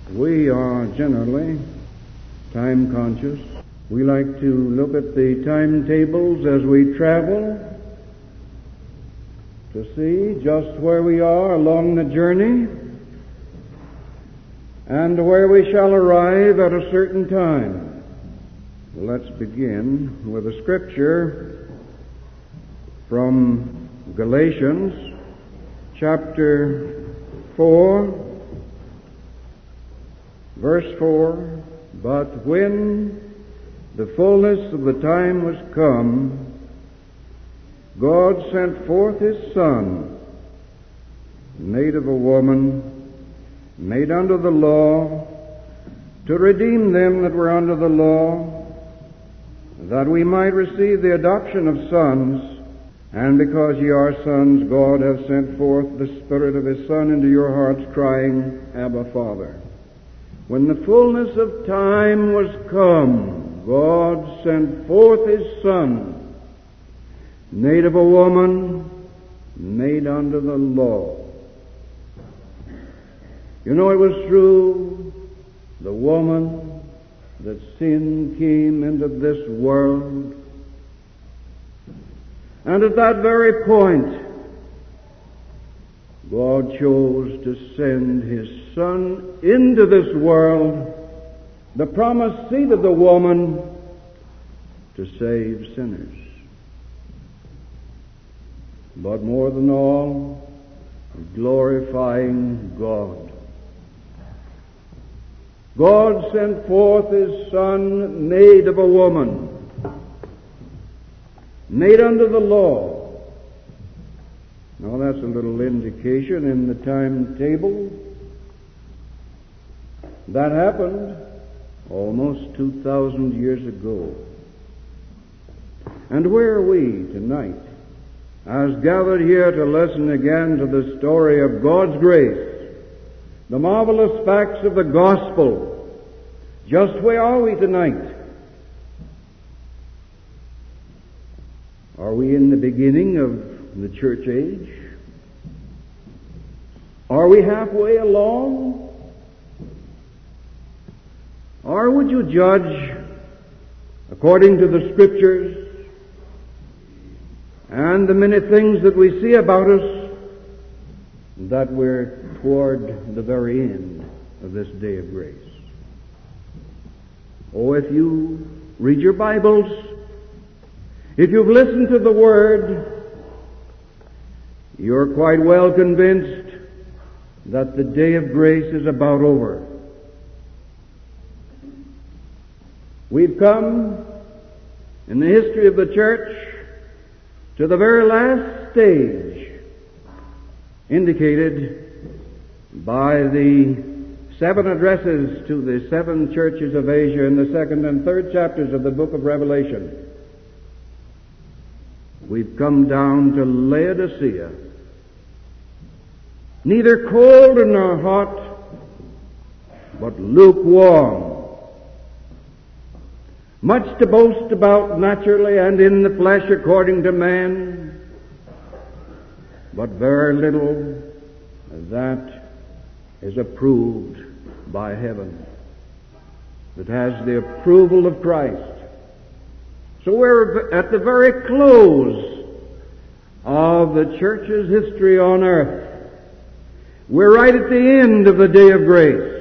We are generally time conscious. We like to look at the timetables as we travel to see just where we are along the journey and where we shall arrive at a certain time. Let's begin with a scripture from Galatians chapter 4, verse 4. But when the fullness of the time was come, God sent forth His Son, made of a woman, made under the law, to redeem them that were under the law, that we might receive the adoption of sons. And because ye are sons, God hath sent forth the Spirit of His Son into your hearts, crying, Abba, Father. When the fullness of time was come, God sent forth His Son, made of a woman, made under the law. You know, it was through the woman that sin came into this world. And at that very point, God chose to send His Son into this world, the promised seed of the woman, to save sinners. But more than all, glorifying God. God sent forth His Son, made of a woman, made under the law. Now that's a little indication in the timetable. That happened almost 2,000 years ago. And where are we tonight, as gathered here to listen again to the story of God's grace, the marvelous facts of the gospel? Just where are we tonight? Are we in the beginning of the church age? Are we halfway along? Or would you judge according to the Scriptures and the many things that we see about us that we're toward the very end of this day of grace? Oh, if you read your Bibles, if you've listened to the Word, you're quite well convinced that the day of grace is about over. We've come in the history of the church to the very last stage indicated by the 7 addresses to the 7 churches of Asia in the 2nd and 3rd chapters of the book of Revelation. We've come down to Laodicea, neither cold nor hot, but lukewarm. Much to boast about naturally and in the flesh according to man, but very little that is approved by heaven, that has the approval of Christ. So we're at the very close of the church's history on earth. We're right at the end of the day of grace.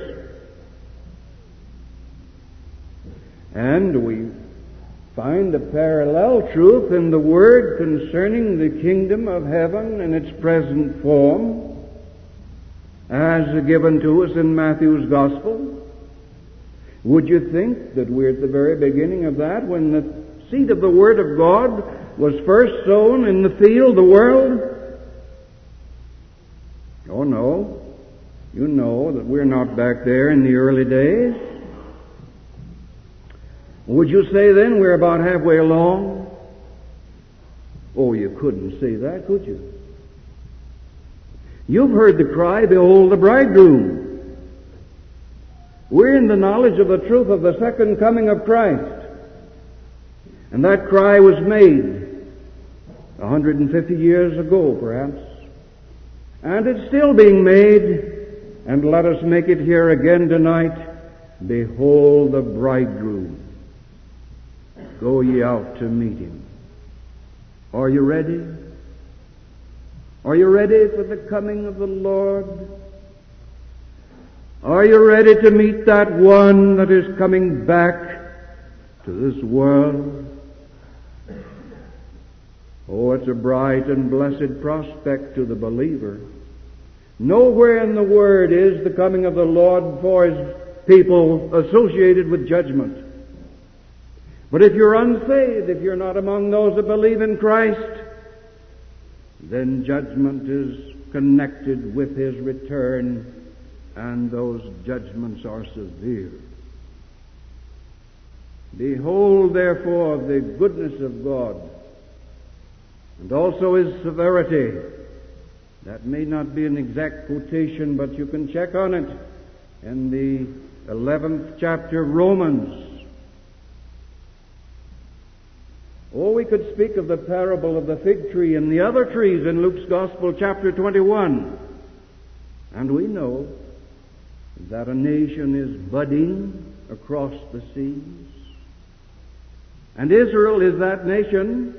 And we find a parallel truth in the Word concerning the kingdom of heaven in its present form, as given to us in Matthew's Gospel. Would you think that we're at the very beginning of that, when the seed of the Word of God was first sown in the field, the world? Oh no. You know that we're not back there in the early days. Would you say then we're about halfway along? Oh, you couldn't say that, could you? You've heard the cry, behold the bridegroom. We're in the knowledge of the truth of the second coming of Christ. And that cry was made 150 years ago, perhaps. And it's still being made And let us make it here again tonight. Behold the bridegroom. Go ye out to meet him. Are you ready? Are you ready for the coming of the Lord? Are you ready to meet that one that is coming back to this world? Oh, it's a bright and blessed prospect to the believer. Nowhere in the Word is the coming of the Lord for His people associated with judgment. But if you're unsaved, if you're not among those that believe in Christ, then judgment is connected with His return, and those judgments are severe. Behold, therefore, the goodness of God, and also His severity. That may not be an exact quotation, but you can check on it in the 11th chapter of Romans. Oh, we could speak of the parable of the fig tree and the other trees in Luke's Gospel, chapter 21. And we know that a nation is budding across the seas. And Israel is that nation.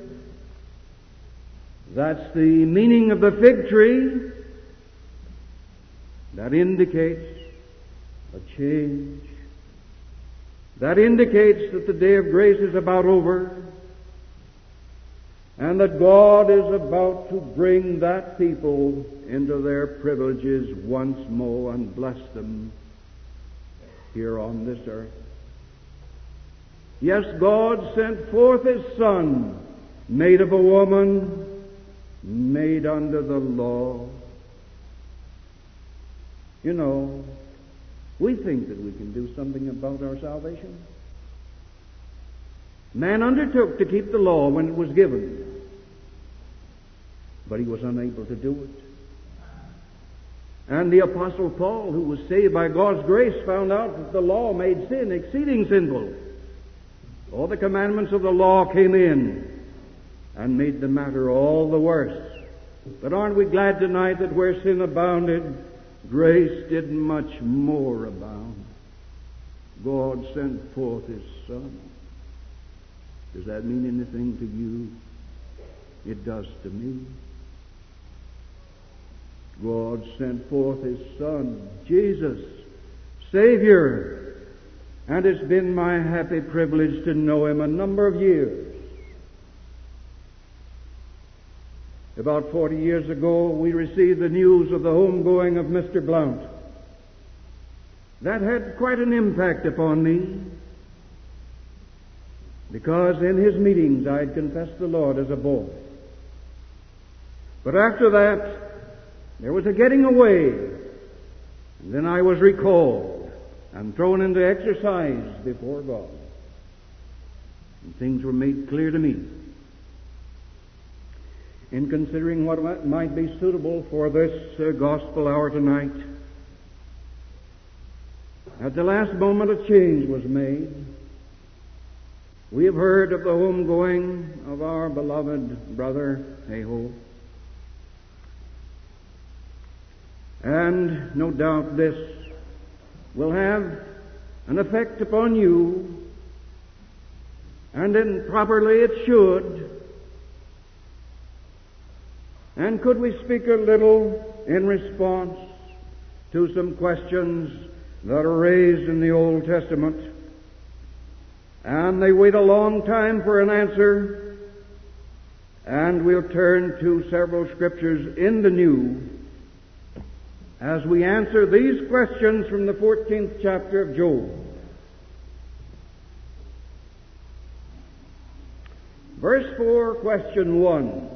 That's the meaning of the fig tree. That indicates a change. That indicates that the day of grace is about over, and that God is about to bring that people into their privileges once more and bless them here on this earth. Yes, God sent forth His Son, made of a woman, made under the law. You know, we think that we can do something about our salvation. Man undertook to keep the law when it was given, but he was unable to do it. And the Apostle Paul, who was saved by God's grace, found out that the law made sin exceeding sinful. All the commandments of the law came in and made the matter all the worse. But aren't we glad tonight that where sin abounded, grace did much more abound? God sent forth His Son. Does that mean anything to you? It does to me. God sent forth His Son, Jesus, Savior, and it's been my happy privilege to know Him a number of years. About 40 years ago, we received the news of the homegoing of Mr. Blount. That had quite an impact upon me, because in his meetings I had confessed the Lord as a boy. But after that, there was a getting away, and then I was recalled and thrown into exercise before God. And things were made clear to me. In considering what might be suitable for this gospel hour tonight, at the last moment a change was made. We have heard of the homegoing of our beloved brother Aho. And no doubt this will have an effect upon you, and then properly it should. And could we speak a little in response to some questions that are raised in the Old Testament? And they wait a long time for an answer. And we'll turn to several scriptures in the New as we answer these questions from the 14th chapter of Job. Verse 4, question 1.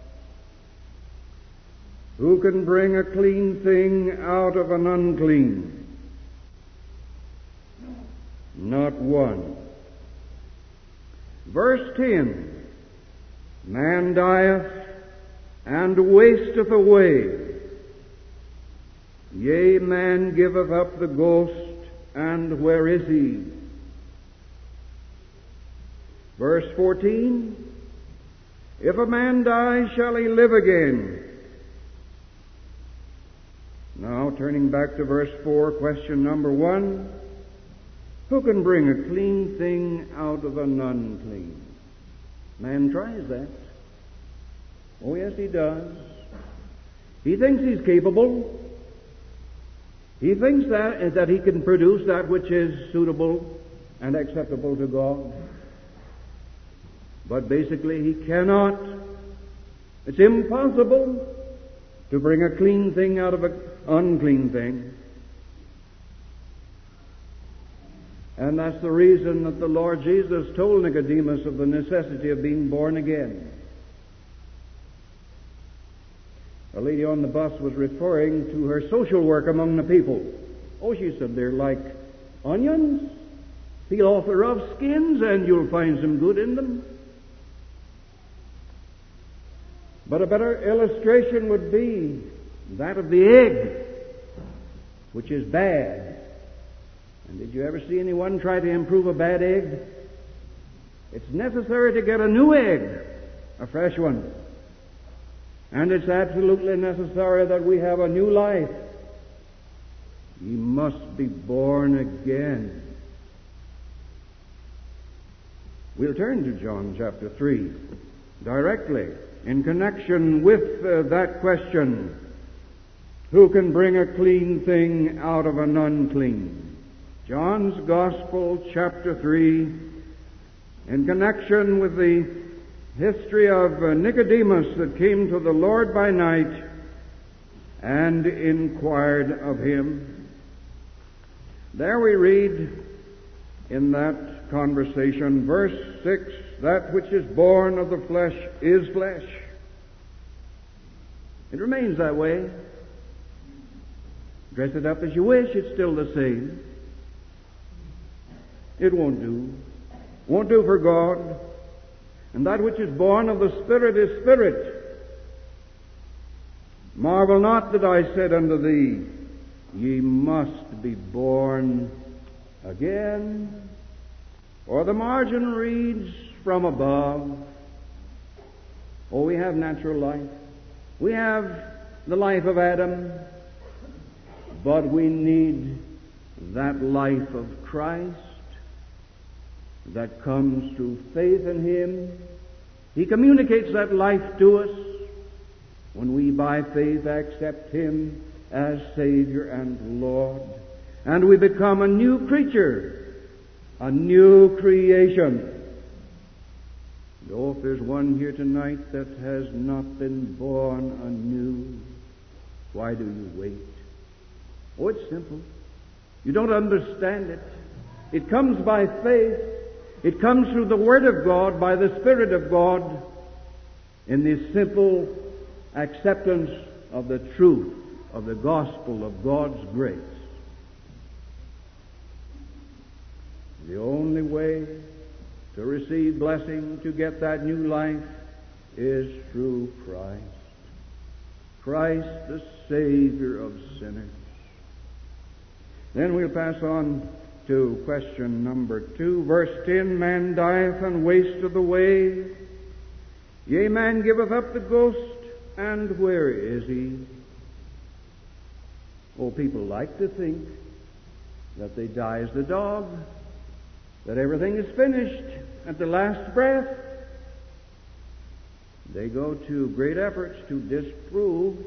Who can bring a clean thing out of an unclean? Not one. Verse 10. Man dieth and wasteth away. Yea, man giveth up the ghost, and where is he? Verse 14. If a man die, shall he live again? Now, turning back to verse 4, question number 1. Who can bring a clean thing out of an unclean? Man tries that. Oh, yes, he does. He thinks he's capable. He thinks that he can produce that which is suitable and acceptable to God. But basically, he cannot. It's impossible to bring a clean thing out of an unclean thing. And that's the reason that the Lord Jesus told Nicodemus of the necessity of being born again. A lady on the bus was referring to her social work among the people. Oh, she said, they're like onions. Peel off the rough skins and you'll find some good in them. But a better illustration would be that of the egg, which is bad. And did you ever see anyone try to improve a bad egg? It's necessary to get a new egg, a fresh one. And it's absolutely necessary that we have a new life. Ye must be born again. We'll turn to John chapter 3 directly in connection with that question, who can bring a clean thing out of an unclean? John's Gospel, chapter 3, in connection with the history of Nicodemus that came to the Lord by night and inquired of him. There we read in that conversation, verse 6, that which is born of the flesh is flesh. It remains that way. Dress it up as you wish, it's still the same. It won't do. Won't do for God. And that which is born of the Spirit is spirit. Marvel not that I said unto thee, ye must be born again. Or the margin reads, from above. Oh, we have natural life. We have the life of Adam. But we need that life of Christ that comes through faith in Him. He communicates that life to us when we by faith accept Him as Savior and Lord. And we become a new creature, a new creation. Oh, if there's one here tonight that has not been born anew, why do you wait? Oh, it's simple. You don't understand it. It comes by faith. It comes through the Word of God, by the Spirit of God, in this simple acceptance of the truth of the gospel of God's grace. The only way to receive blessing, to get that new life, is through Christ. Christ, the Savior of sinners. Then we'll pass on to question number 2. Verse 10, man dieth and wasteth away. Yea, man giveth up the ghost, and where is he? Oh, people like to think that they die as the dog, that everything is finished at the last breath. They go to great efforts to disprove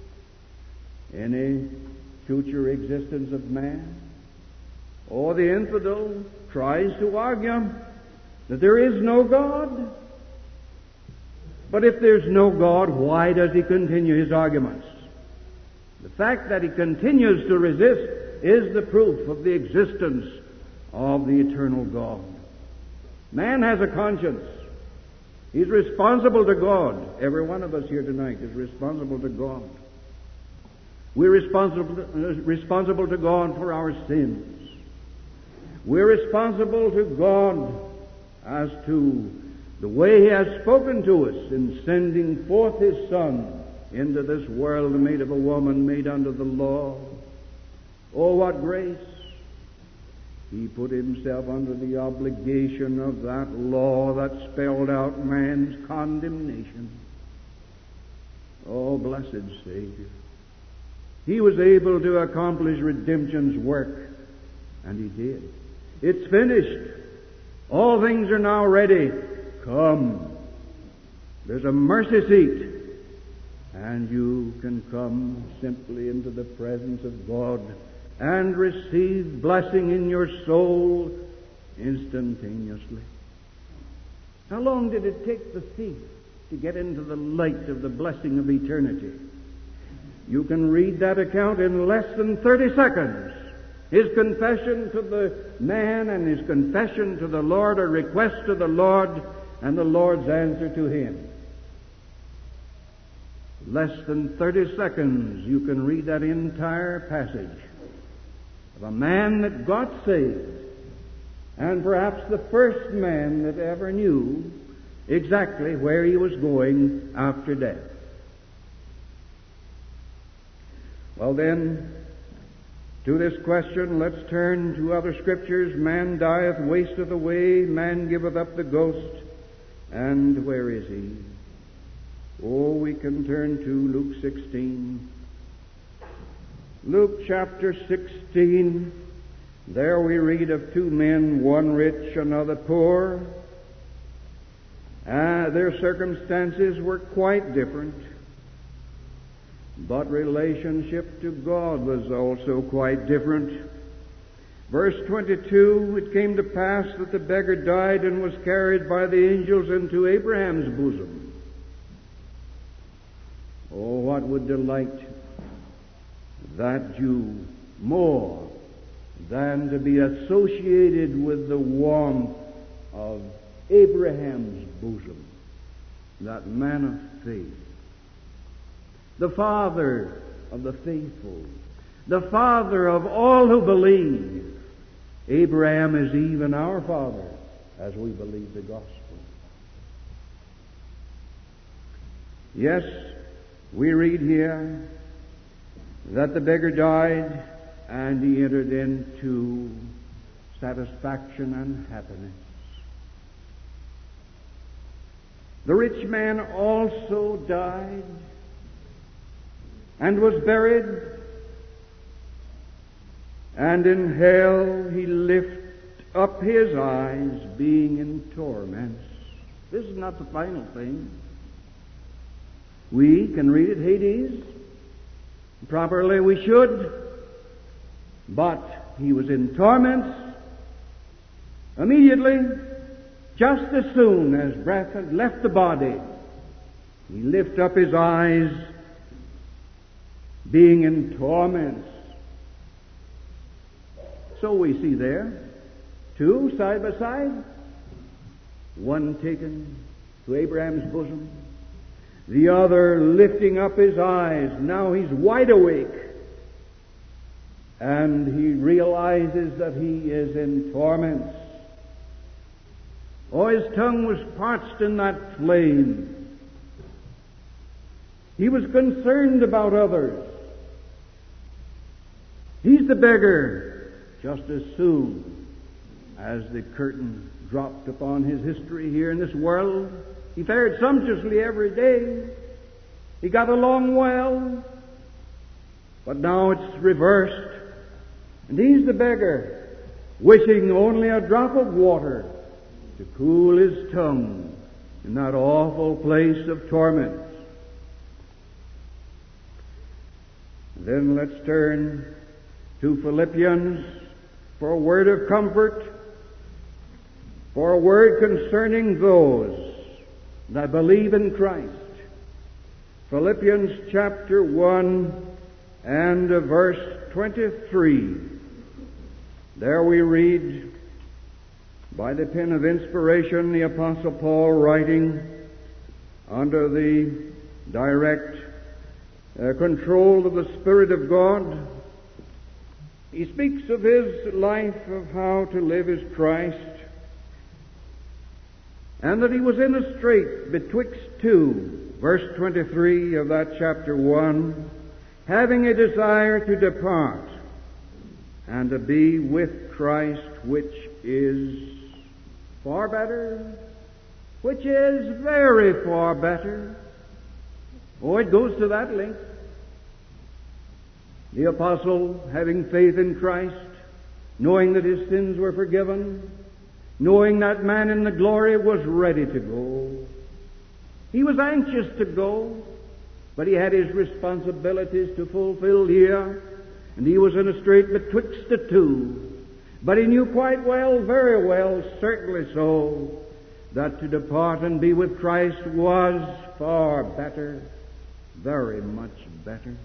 any future existence of man. Or the infidel tries to argue that there is no God. But if there's no God, why does he continue his arguments? The fact that he continues to resist is the proof of the existence of the eternal God. Man has a conscience. He's responsible to God. Every one of us here tonight is responsible to God. We're responsible to God for our sins. We're responsible to God as to the way He has spoken to us in sending forth His Son into this world made of a woman, made under the law. Oh, what grace! He put Himself under the obligation of that law that spelled out man's condemnation. Oh, blessed Savior! He was able to accomplish redemption's work, and He did. It's finished. All things are now ready. Come. There's a mercy seat, and you can come simply into the presence of God and receive blessing in your soul instantaneously. How long did it take the thief to get into the light of the blessing of eternity? You can read that account in less than 30 seconds. His confession to the man and his confession to the Lord, a request to the Lord, and the Lord's answer to him. Less than 30 seconds, you can read that entire passage of a man that got saved, and perhaps the first man that ever knew exactly where he was going after death. Well then, to this question, let's turn to other scriptures. Man dieth, wasteth away, man giveth up the ghost, and where is he? Oh, we can turn to Luke 16. Luke chapter 16. There we read of two men, one rich, another poor. Their circumstances were quite different, but relationship to God was also quite different. Verse 22, it came to pass that the beggar died and was carried by the angels into Abraham's bosom. Oh, what would delight that Jew more than to be associated with the warmth of Abraham's bosom, that man of faith, the father of the faithful, the father of all who believe. Abraham is even our father as we believe the gospel. Yes, we read here that the beggar died and he entered into satisfaction and happiness. The rich man also died and was buried, and in hell he lifted up his eyes, being in torments. This is not the final thing. We can read it, Hades. Properly we should. But he was in torments immediately, just as soon as breath had left the body. He lifted up his eyes, being in torments. So we see there, two side by side, one taken to Abraham's bosom, the other lifting up his eyes. Now he's wide awake, and he realizes that he is in torments. Oh, his tongue was parched in that flame. He was concerned about others. He's the beggar. Just as soon as the curtain dropped upon his history here in this world, he fared sumptuously every day. He got along well. But now it's reversed. And he's the beggar, wishing only a drop of water to cool his tongue in that awful place of torment. Then let's turn to Philippians for a word of comfort, for a word concerning those that believe in Christ. Philippians chapter 1 and verse 23. There we read, by the pen of inspiration, the Apostle Paul writing under the direct control of the Spirit of God. He speaks of his life, of how to live as Christ, and that he was in a strait betwixt two, verse 23 of that chapter 1, having a desire to depart and to be with Christ, which is far better, which is very far better. Oh, it goes to that length. The apostle, having faith in Christ, knowing that his sins were forgiven, knowing that man in the glory, was ready to go. He was anxious to go, but he had his responsibilities to fulfill here, and he was in a strait betwixt the two. But he knew quite well, very well, certainly so, that to depart and be with Christ was far better, very much better.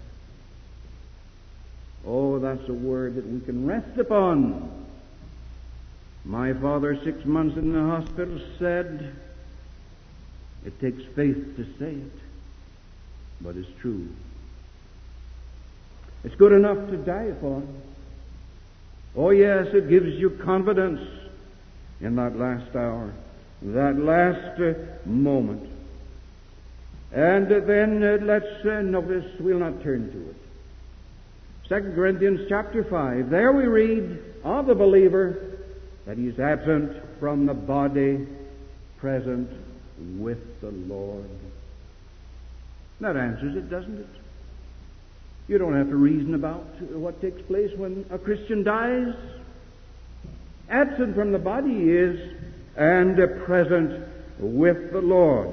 Oh, that's a word that we can rest upon. My father, 6 months in the hospital, said, it takes faith to say it, but it's true. It's good enough to die for. Oh yes, it gives you confidence in that last hour, that last moment. And then let's notice, we'll not turn to it. 2 Corinthians chapter 5, there we read of the believer that he is absent from the body, present with the Lord. That answers it, doesn't it? You don't have to reason about what takes place when a Christian dies. Absent from the body he is, and present with the Lord.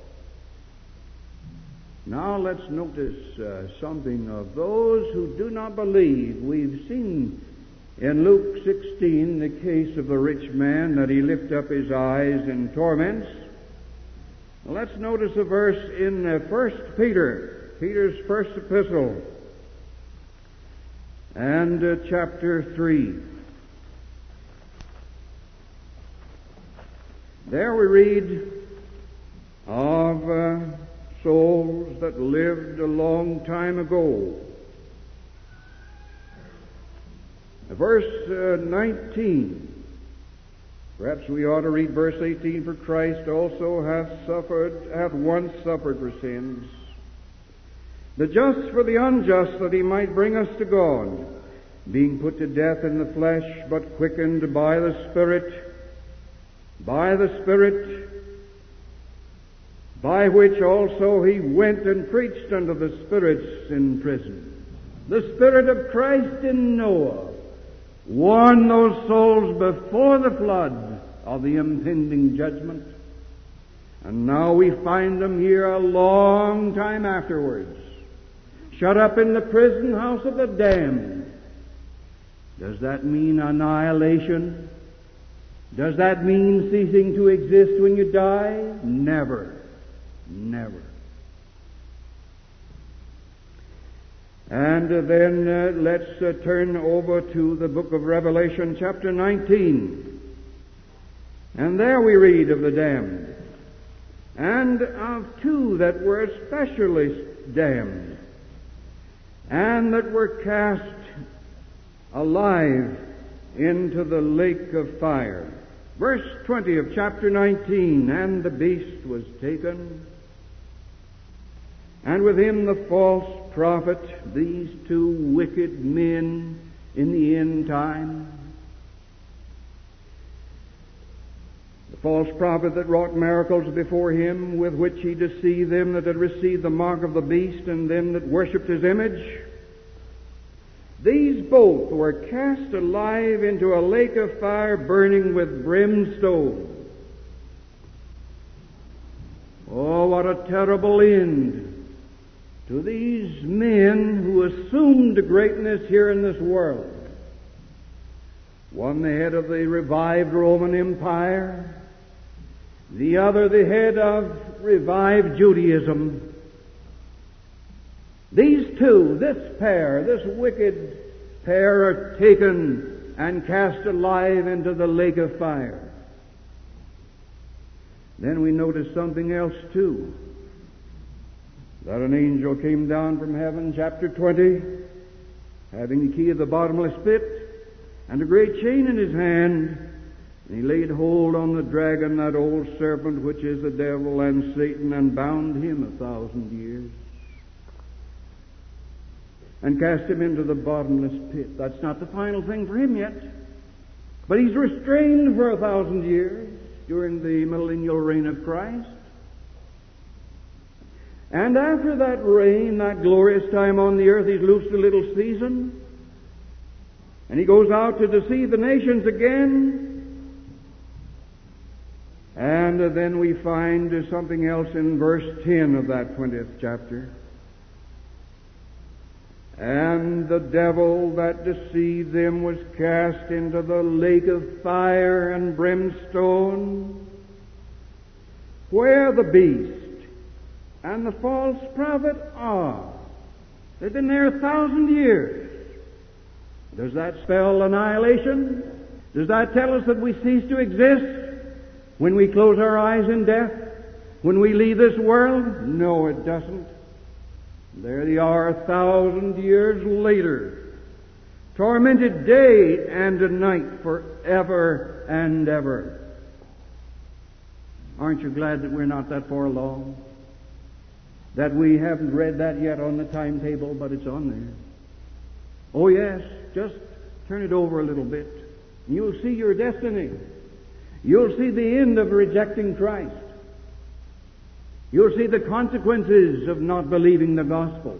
Now let's notice something of those who do not believe. We've seen in Luke 16 the case of the rich man, that he lifted up his eyes in torments. Let's notice a verse in 1 Peter, Peter's first epistle, and chapter 3. There we read of souls that lived a long time ago. Verse 19. Perhaps we ought to read verse 18. For Christ also hath once suffered for sins, the just for the unjust, that he might bring us to God, being put to death in the flesh, but quickened by the Spirit, by which also he went and preached unto the spirits in prison. The Spirit of Christ in Noah warned those souls before the flood of the impending judgment. And now we find them here a long time afterwards, shut up in the prison house of the damned. Does that mean annihilation? Does that mean ceasing to exist when you die? Never. Never. And then let's turn over to the book of Revelation, chapter 19. And there we read of the damned, and of two that were especially damned, and that were cast alive into the lake of fire. Verse 20 of chapter 19, and the beast was taken, and with him the false prophet, these two wicked men in the end time. The false prophet that wrought miracles before him, with which he deceived them that had received the mark of the beast, and them that worshipped his image. These both were cast alive into a lake of fire burning with brimstone. Oh, what a terrible end to these men who assumed greatness here in this world. One the head of the revived Roman Empire, the other the head of revived Judaism. These two, this pair, this wicked pair, are taken and cast alive into the lake of fire. Then we notice something else too. That an angel came down from heaven, chapter 20, having the key of the bottomless pit, and a great chain in his hand, and he laid hold on the dragon, that old serpent, which is the devil and Satan, and bound him 1,000 years, and cast him into the bottomless pit. That's not the final thing for him yet, but he's restrained for 1,000 years during the millennial reign of Christ. And after that reign, that glorious time on the earth, He's loosed a little season. And He goes out to deceive the nations again. And then we find something else in verse 10 of that 20th chapter. And the devil that deceived them was cast into the lake of fire and brimstone, where the beast and the false prophet are. They've been there 1,000 years. Does that spell annihilation? Does that tell us that we cease to exist when we close our eyes in death? When we leave this world? No, it doesn't. There they are 1,000 years later, tormented day and night forever and ever. Aren't you glad that we're not that far along? That we haven't read that yet on the timetable, but it's on there. Oh yes, just turn it over a little bit, and you'll see your destiny. You'll see the end of rejecting Christ. You'll see the consequences of not believing the gospel.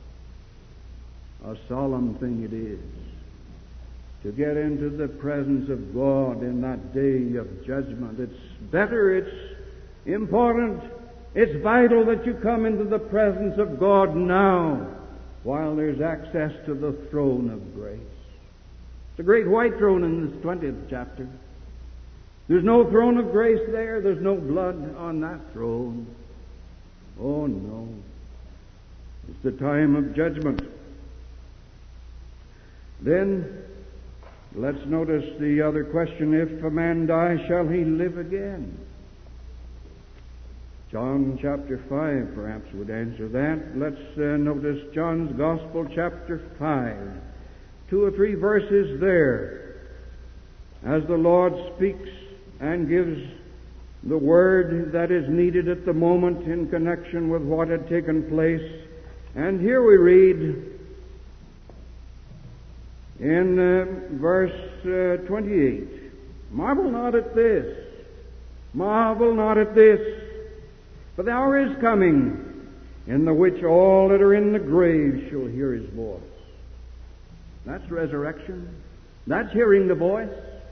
A solemn thing it is to get into the presence of God in that day of judgment. It's better, it's important, it's vital that you come into the presence of God now while there's access to the throne of grace. It's a great white throne in this 20th chapter. There's no throne of grace there. There's no blood on that throne. Oh no. It's the time of judgment. Then, let's notice the other question. If a man die, shall he live again? John chapter 5 perhaps would answer that. Let's notice John's Gospel chapter 5. 2 or 3 verses there. As the Lord speaks and gives the word that is needed at the moment in connection with what had taken place. And here we read in verse 28, marvel not at this, marvel not at this, for the hour is coming in the which all that are in the grave shall hear His voice. That's resurrection. That's hearing the voice.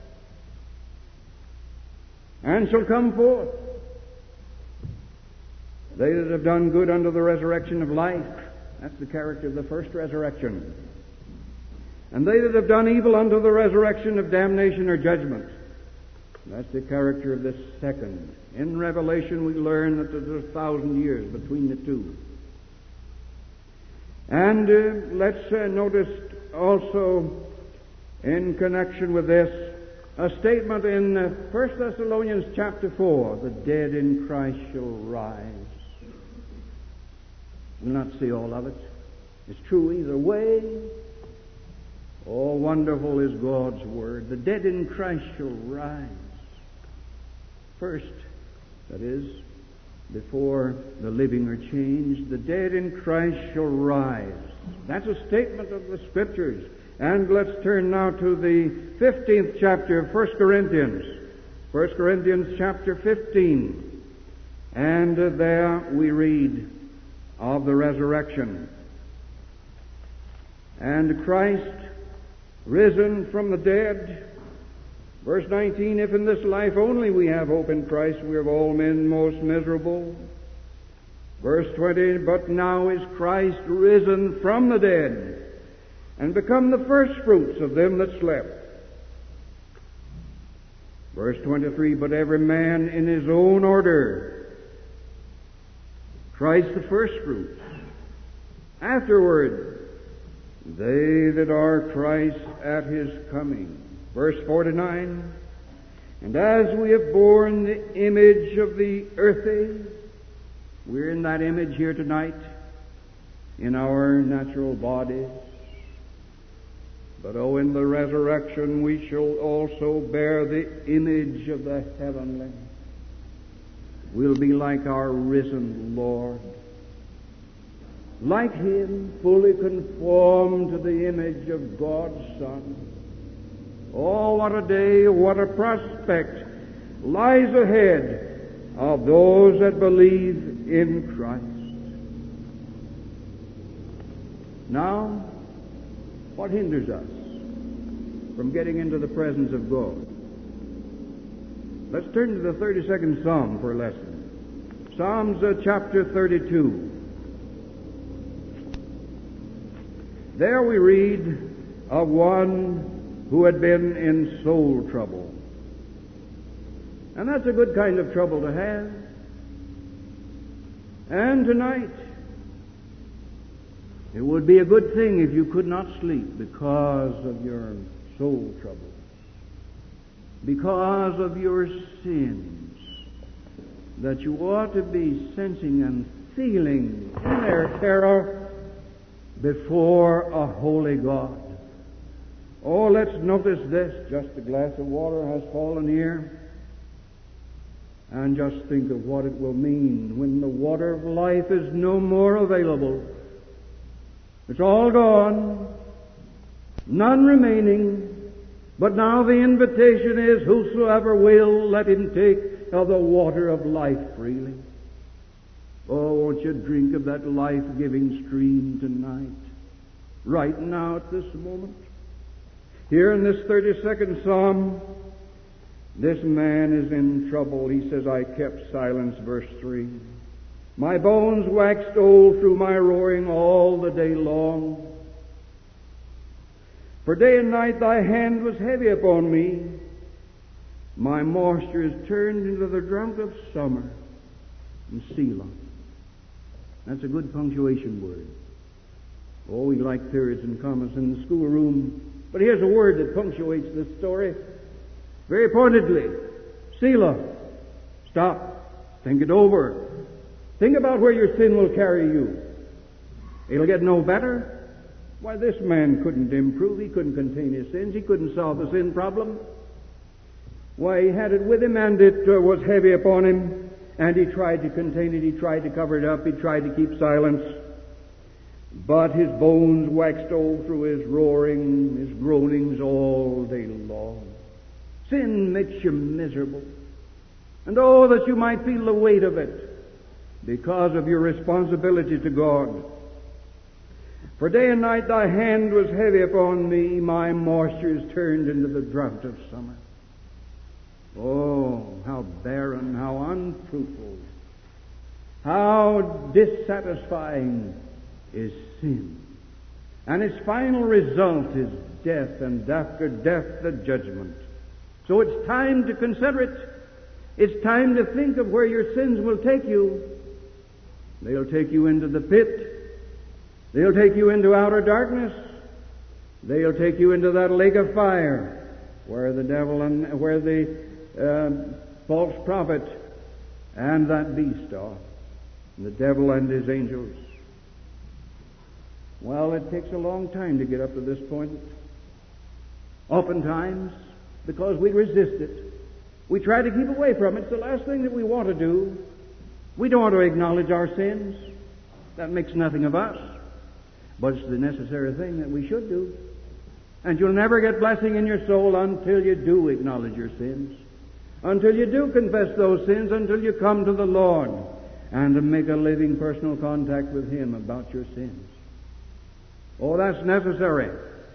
And shall come forth. They that have done good unto the resurrection of life. That's the character of the first resurrection. And they that have done evil unto the resurrection of damnation or judgment. That's the character of this second. In Revelation we learn that there's 1,000 years between the two. And let's notice also in connection with this a statement in 1 Thessalonians chapter 4, the dead in Christ shall rise. We'll not see all of it. It's true either way. Oh, wonderful is God's Word. The dead in Christ shall rise. First, that is, before the living are changed, the dead in Christ shall rise. That's a statement of the Scriptures. And let's turn now to the 15th chapter of 1 Corinthians. 1 Corinthians chapter 15. And there we read of the resurrection. And Christ risen from the dead. Verse 19, if in this life only we have hope in Christ, we are of all men most miserable. Verse 20, but now is Christ risen from the dead, and become the firstfruits of them that slept. Verse 23, but every man in his own order. Christ the firstfruits. Afterward, they that are Christ at His coming. Verse 49, and as we have borne the image of the earthy, we're in that image here tonight, in our natural bodies. But in the resurrection we shall also bear the image of the heavenly. We'll be like our risen Lord. Like Him, fully conformed to the image of God's Son. Oh, what a day, what a prospect lies ahead of those that believe in Christ. Now, what hinders us from getting into the presence of God? Let's turn to the 32nd Psalm for a lesson. Psalms chapter 32. There we read of one who had been in soul trouble. And that's a good kind of trouble to have. And tonight, it would be a good thing if you could not sleep because of your soul trouble, because of your sins, that you ought to be sensing and feeling in their terror before a holy God. Oh, let's notice this. Just a glass of water has fallen here. And just think of what it will mean when the water of life is no more available. It's all gone, none remaining, but now the invitation is, whosoever will, let him take of the water of life freely. Oh, won't you drink of that life-giving stream tonight, right now at this moment? Here in this 32nd Psalm, this man is in trouble. He says, I kept silence, verse 3. My bones waxed old through my roaring all the day long. For day and night thy hand was heavy upon me. My moisture is turned into the drought of summer. And Selah. That's a good punctuation word. Oh, we like periods and commas in the schoolroom. But here's a word that punctuates this story very pointedly. Selah. Stop. Think it over. Think about where your sin will carry you. It'll get no better. Why, this man couldn't improve. He couldn't contain his sins. He couldn't solve the sin problem. Why, he had it with him, and it was heavy upon him, and he tried to contain it. He tried to cover it up. He tried to keep silence. But his bones waxed old through his roaring, his groanings all day long. Sin makes you miserable. And oh, that you might feel the weight of it, because of your responsibility to God. For day and night thy hand was heavy upon me, my moisture is turned into the drought of summer. Oh, how barren, how unfruitful, how dissatisfying is sin. And its final result is death, and after death the judgment. So it's time to consider it. It's time to think of where your sins will take you. They'll take you into the pit. They'll take you into outer darkness. They'll take you into that lake of fire where the devil and where the false prophet and that beast are, and the devil and his angels. Well, it takes a long time to get up to this point. Oftentimes, because we resist it. We try to keep away from it. It's the last thing that we want to do. We don't want to acknowledge our sins. That makes nothing of us. But it's the necessary thing that we should do. And you'll never get blessing in your soul until you do acknowledge your sins. Until you do confess those sins. Until you come to the Lord and to make a living personal contact with Him about your sins. Oh, that's necessary.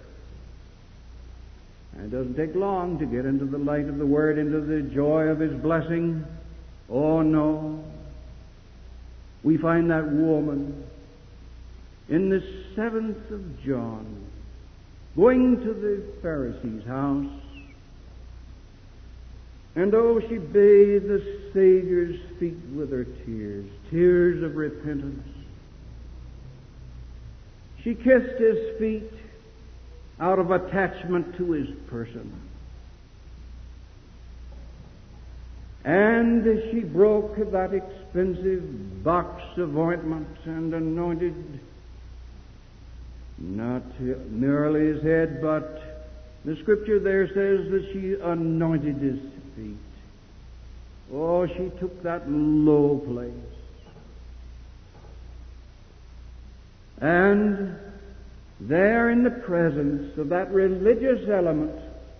And it doesn't take long to get into the light of the Word, into the joy of His blessing. Oh, no. We find that woman in the 7th of John going to the Pharisee's house. And oh, she bathed the Savior's feet with her tears, tears of repentance. She kissed His feet out of attachment to His person. And she broke that expensive box of ointment and anointed not merely His head, but the Scripture there says that she anointed His feet. Oh, she took that low place. And there in the presence of that religious element,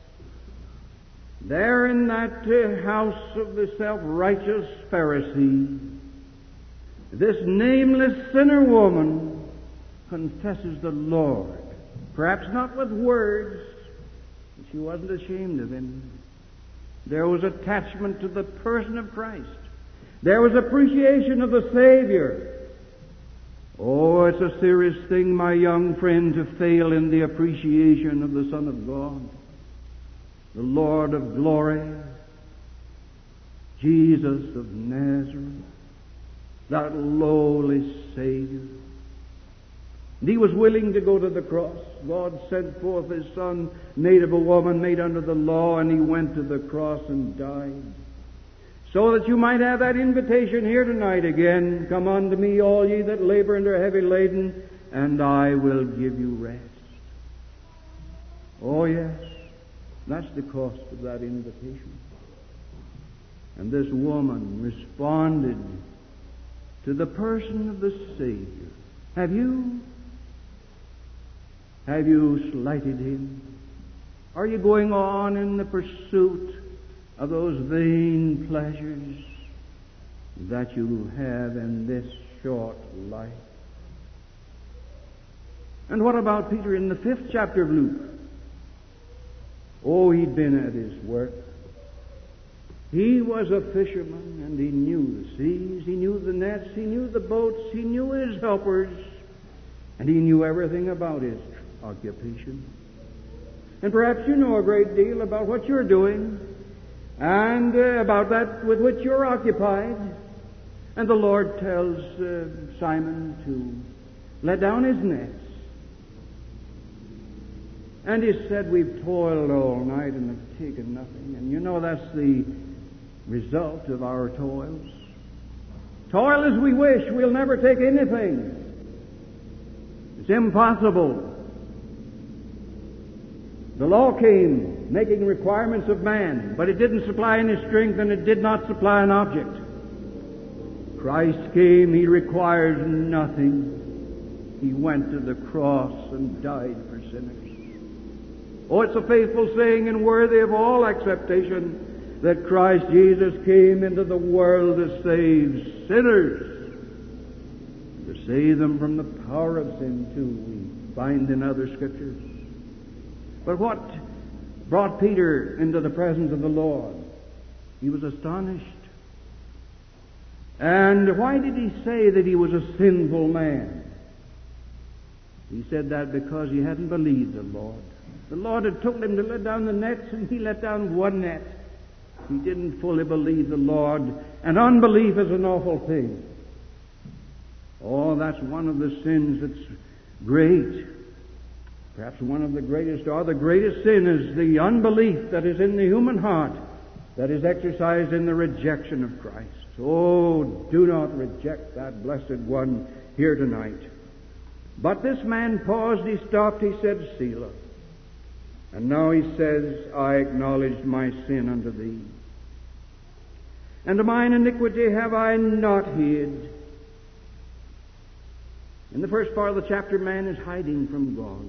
there in that house of the self-righteous Pharisee, this nameless sinner woman confesses the Lord. Perhaps not with words, but she wasn't ashamed of him. There was attachment to the person of Christ. There was appreciation of the Savior. Oh, it's a serious thing, my young friend, to fail in the appreciation of the Son of God, the Lord of glory, Jesus of Nazareth, that lowly Savior. And he was willing to go to the cross. God sent forth His Son, made of a woman, made under the law, and He went to the cross and died. So that you might have that invitation here tonight again. Come unto me, all ye that labor and are heavy laden, and I will give you rest. Oh yes, that's the cost of that invitation. And this woman responded to the person of the Savior. Have you slighted Him? Are you going on in the pursuit of those vain pleasures that you have in this short life? And what about Peter in the 5th chapter of Luke? Oh, he'd been at his work. He was a fisherman, and he knew the seas, he knew the nets, he knew the boats, he knew his helpers, and he knew everything about his occupation. And perhaps you know a great deal about what you're doing, and about that with which you're occupied. And the Lord tells Simon to let down his nets. And he said, we've toiled all night and have taken nothing. And you know that's the result of our toils. Toil as we wish, we'll never take anything. It's impossible. The law came making requirements of man, but it didn't supply any strength and it did not supply an object. Christ came, He requires nothing. He went to the cross and died for sinners. Oh, it's a faithful saying and worthy of all acceptation that Christ Jesus came into the world to save sinners, to save them from the power of sin too, we find in other scriptures. But what brought Peter into the presence of the Lord? He was astonished. And why did he say that he was a sinful man? He said that because he hadn't believed the Lord. The Lord had told him to let down the nets, and he let down one net. He didn't fully believe the Lord, and unbelief is an awful thing. Oh, that's one of the sins that's great. Perhaps one of the greatest, or the greatest sin is the unbelief that is in the human heart, that is exercised in the rejection of Christ. Oh, do not reject that blessed one here tonight. But this man paused, he stopped, he said, Selah. And now he says, I acknowledge my sin unto thee. And mine iniquity have I not hid. In the first part of the chapter, man is hiding from God.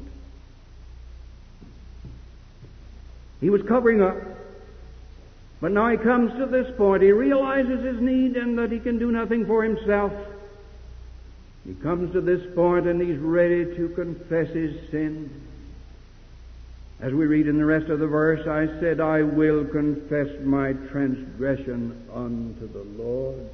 He was covering up. But now he comes to this point. He realizes his need and that he can do nothing for himself. He comes to this point and he's ready to confess his sin. As we read in the rest of the verse, I said, I will confess my transgression unto the Lord.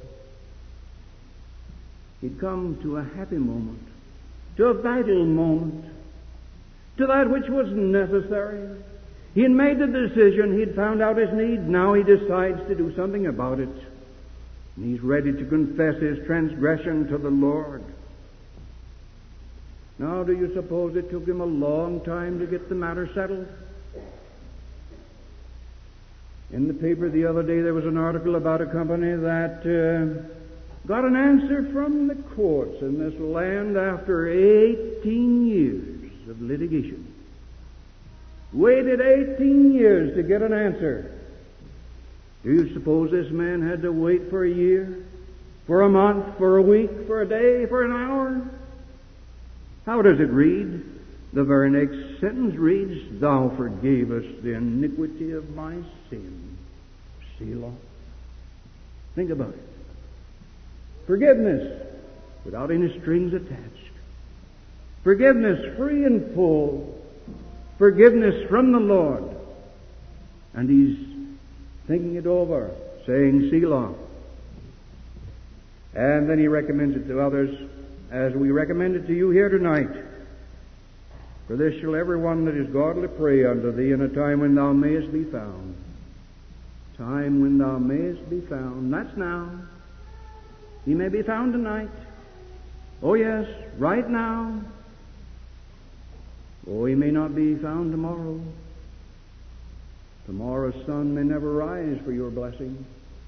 He'd come to a happy moment, to a vital moment, to that which was necessary. He had made the decision. He'd found out his need. Now he decides to do something about it. And he's ready to confess his transgression to the Lord. Now, do you suppose it took him a long time to get the matter settled? In the paper the other day there was an article about a company that got an answer from the courts in this land after 18 years of litigation. Waited 18 years to get an answer. Do you suppose this man had to wait for a year, for a month, for a week, for a day, for an hour? How does it read? The very next sentence reads, Thou forgavest the iniquity of my sin. Selah. Think about it. Forgiveness without any strings attached. Forgiveness free and full. Forgiveness from the Lord. And he's thinking it over, saying, Selah. And then he recommends it to others, as we recommend it to you here tonight. For this shall every one that is godly pray unto thee in a time when thou mayest be found. Time when thou mayest be found. That's now. He may be found tonight. Oh yes, right now. Oh, he may not be found tomorrow. Tomorrow's sun may never rise for your blessing.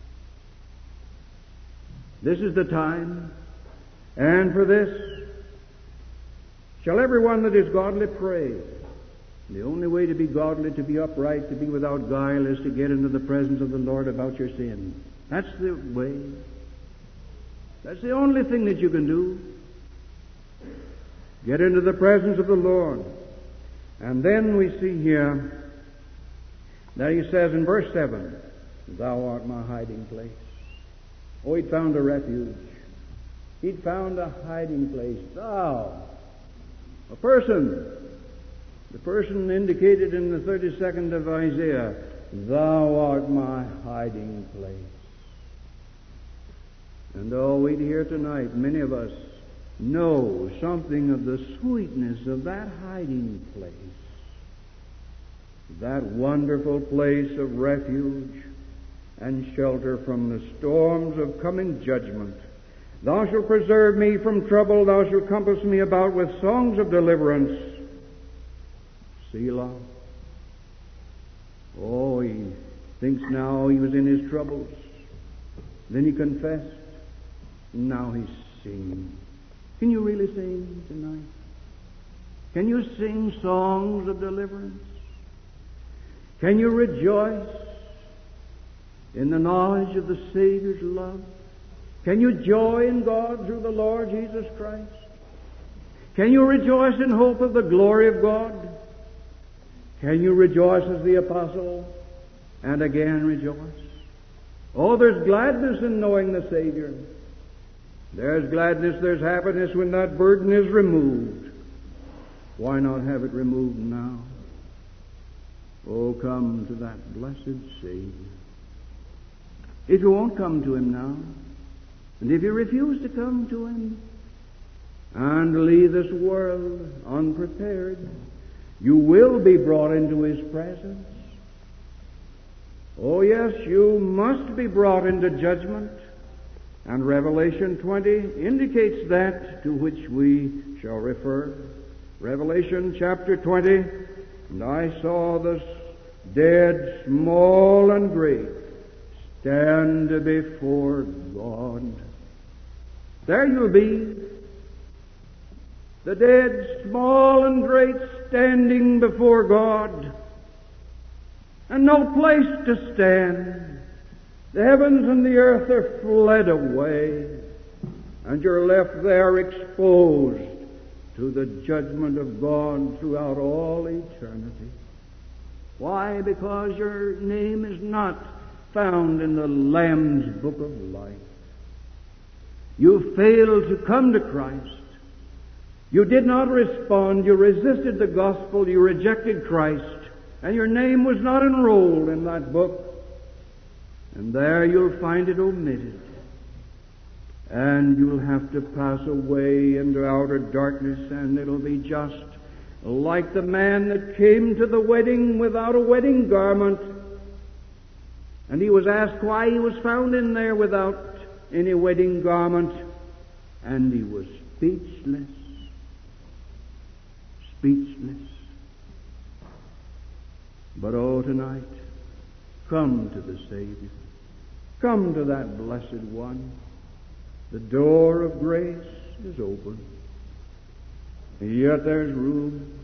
This is the time, and for this shall every one that is godly pray. The only way to be godly, to be upright, to be without guile, is to get into the presence of the Lord about your sin. That's the way. That's the only thing that you can do. Get into the presence of the Lord. And then we see here that he says in verse 7, Thou art my hiding place. Oh, he'd found a refuge. He'd found a hiding place. Thou. A person. The person indicated in the 32nd of Isaiah. Thou art my hiding place. And oh, we'd hear tonight, many of us know something of the sweetness of that hiding place. That wonderful place of refuge and shelter from the storms of coming judgment. Thou shalt preserve me from trouble. Thou shalt compass me about with songs of deliverance. Selah. Oh, he thinks now he was in his troubles. Then he confessed. Now he's singing. Can you really sing tonight? Can you sing songs of deliverance? Can you rejoice in the knowledge of the Savior's love? Can you joy in God through the Lord Jesus Christ? Can you rejoice in hope of the glory of God? Can you rejoice as the apostle and again rejoice? Oh, there's gladness in knowing the Savior. There's gladness, there's happiness when that burden is removed. Why not have it removed now? Oh, come to that blessed Savior. If you won't come to Him now, and if you refuse to come to Him, and leave this world unprepared, you will be brought into His presence. Oh yes, you must be brought into judgment. And Revelation 20 indicates that, to which we shall refer. Revelation chapter 20, And I saw the dead, small and great, stand before God. There you'll be. The dead, small and great, standing before God. And no place to stand. The heavens and the earth are fled away. And you're left there exposed to the judgment of God throughout all eternity. Why? Because your name is not found in the Lamb's book of life. You failed to come to Christ. You did not respond. You resisted the gospel. You rejected Christ. And your name was not enrolled in that book. And there you'll find it omitted. And you'll have to pass away into outer darkness, and it'll be just like the man that came to the wedding without a wedding garment. And he was asked why he was found in there without any wedding garment. And he was speechless. Speechless. But oh, tonight, come to the Savior. Come to that blessed one. The door of grace is open. Yet there's room.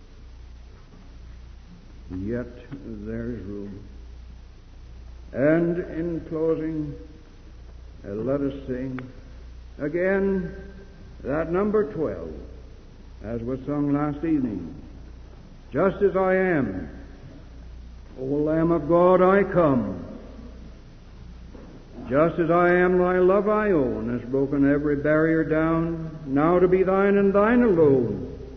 Yet there's room. And in closing, let us sing again that number 12, as was sung last evening. Just as I am, O Lamb of God, I come. Just as I am, thy love I own, has broken every barrier down, now to be thine and thine alone.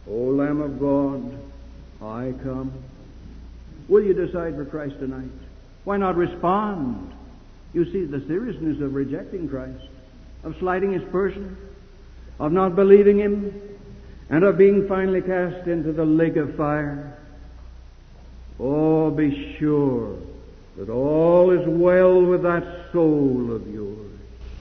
O Lamb of God, I come. Will you decide for Christ tonight? Why not respond? You see the seriousness of rejecting Christ, of slighting His person, of not believing Him, and of being finally cast into the lake of fire. Oh, be sure that all is well with that soul of yours,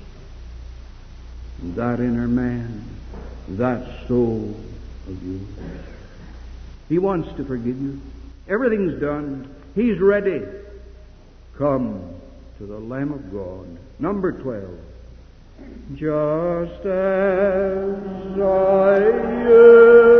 that inner man, that soul of yours. He wants to forgive you. Everything's done. He's ready. Come to the Lamb of God. Number 12. Just as I